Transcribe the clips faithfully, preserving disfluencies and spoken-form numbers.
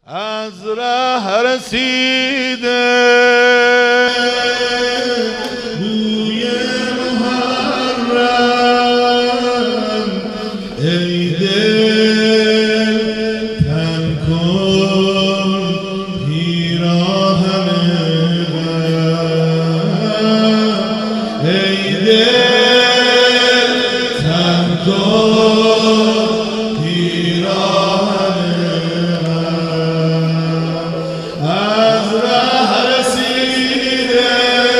از ره رسیده بوی محرم، ای دل تن کن پیراهن غم، ای دل تن کن پیراهن از ره رسیده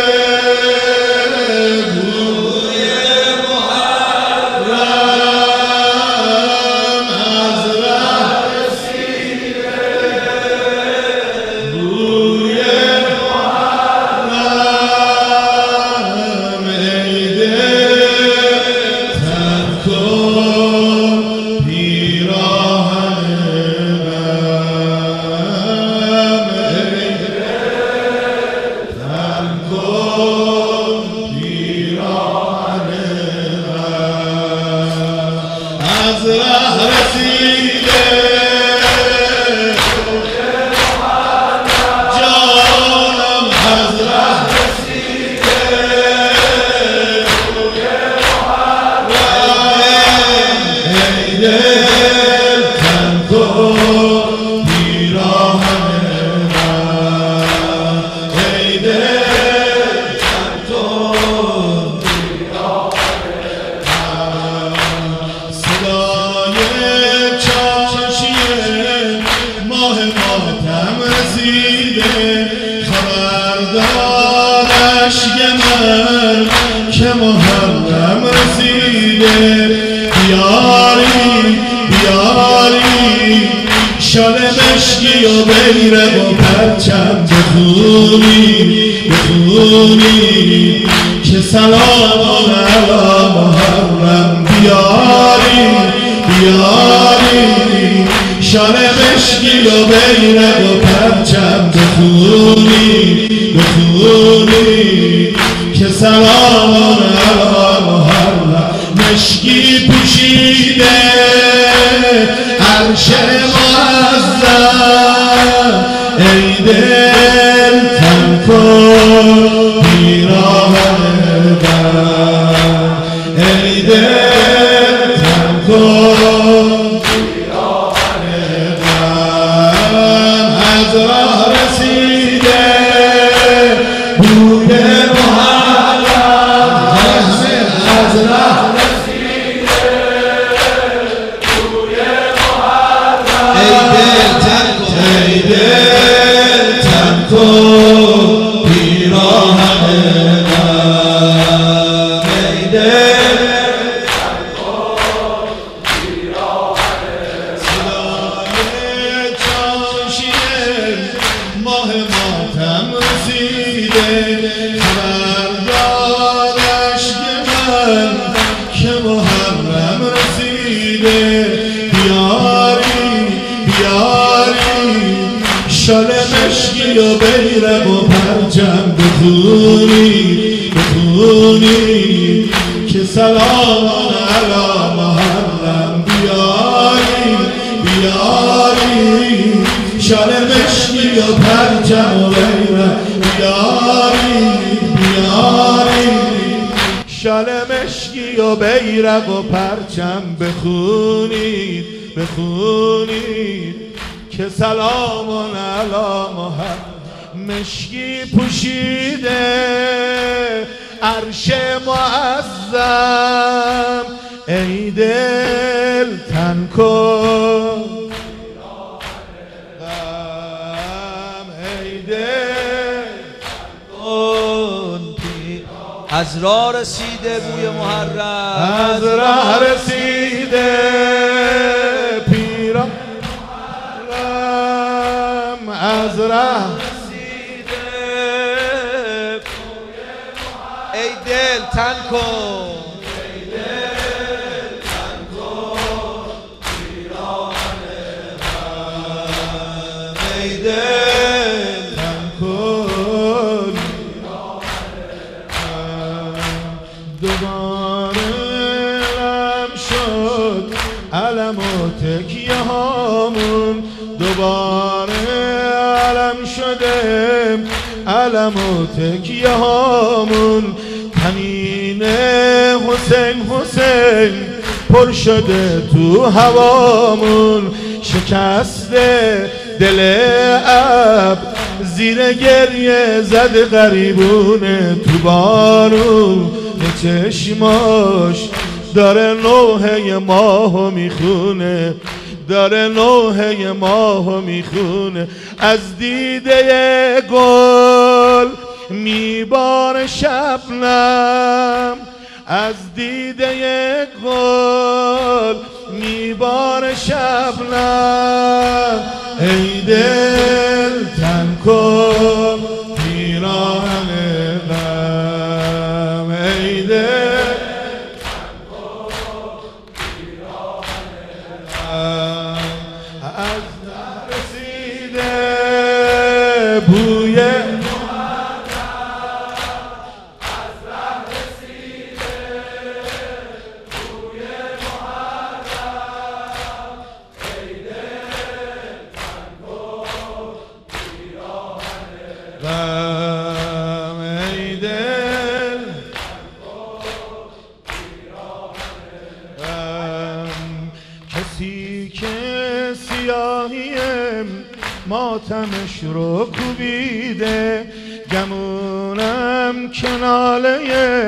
بوی محرم، از ره رسیده بوی محرم، ای دل تن کن پیراهن از ره رسیده جانم، از ره رسیده ای دل تن کن پیراهن ای دل تن کن صدای چاشی ماه ماتم رسیده، خبردارش یه من که محرم رسیده، بیاری بیاری شال مشکی و بیرق و پرچم بخونی بخونی که سلام علی محرم، بیاری بیاری شال مشکی و بیرق و پرچم بخونی بخونی که سلام علی محرم، مشکی پوشیده عرش معظم، ای دل تن کن پیراهن غم، ای دل تن کن پیراهن غم، از راه رسیده بوی محرم، از راه رسیده بوی محرم، ای دل تن کن ای دل تن کن پیراهن غم، ای دل تن کن پیراهن صدای چاشیه ماه ماتم رسیده، خبردارش یه من که محرم رسیده، بیاری بیاری شال مشکی و بیرق و پرچم بخونی بخونی که سلام علی محرم، بیاری بیاری شال مشکی و پرچم و بیرق، بیاری بیاری شال مشکی و بیرق و پرچم بخونید بخونید که سلام علی محرم، مشکی پوشیده عرش معظم، ای دل تن کن غم، ای دل تن کن پیراهن، از راه رسیده بوی محرم، از راه رسیده پیراهن غم، از راه ای دل تن کن ای دل تن کن پیراهن غم، ای دل تن کن پیراهن غم، دوباره رم شد علم و تکیه هامون، دوباره علم شده، علم و تکیه هامون تنین حسین حسین پر شده تو هوامون. شکسته دل اب زیر گریه زد غریبونه، تو بارون چشماش داره نوحه ماهو میخونه، داره نوحه ماهو میخونه. از دیده گل میبار شبنم، از دیده گل میبار شبنم. ای دل تن کن پیراهن غم، ای دل تن کن پیراهن غم. از رسیده بوی غم، ای دل غم. کسی که سیاهی ماتمش رو کوبیده، گمونم کناله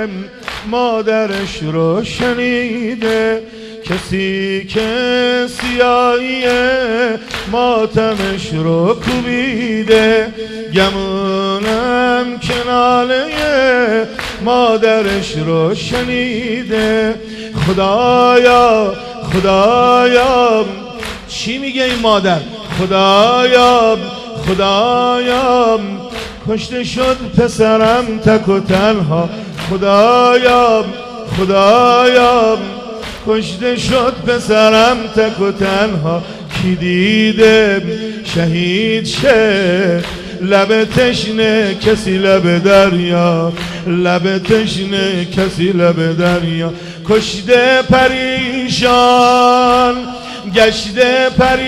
مادرش رو شنیده. کسی که سیاهی ماتمش رو کوبیده، گمونم کناله مادرش رو شنیده. خدایا خدایا چی میگه این مادر؟ خدایا خدایا کشته شد پسرم تک و تنها. خدایا خدایا کشته شد پسرم تک و تنها. کی دیده شهید شه لب تشنه کسی لب دریا، لب تشنه کسی لب دریا. کشته پریشان گشته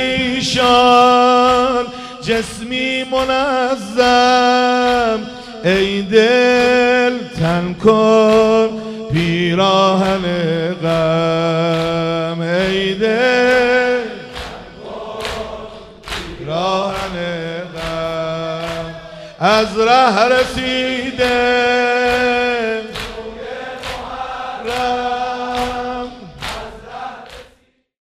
پریشان جسمی منظم. ای دل تن کن پیراهن غم، ای دل پیراهن غم. از ره رسیده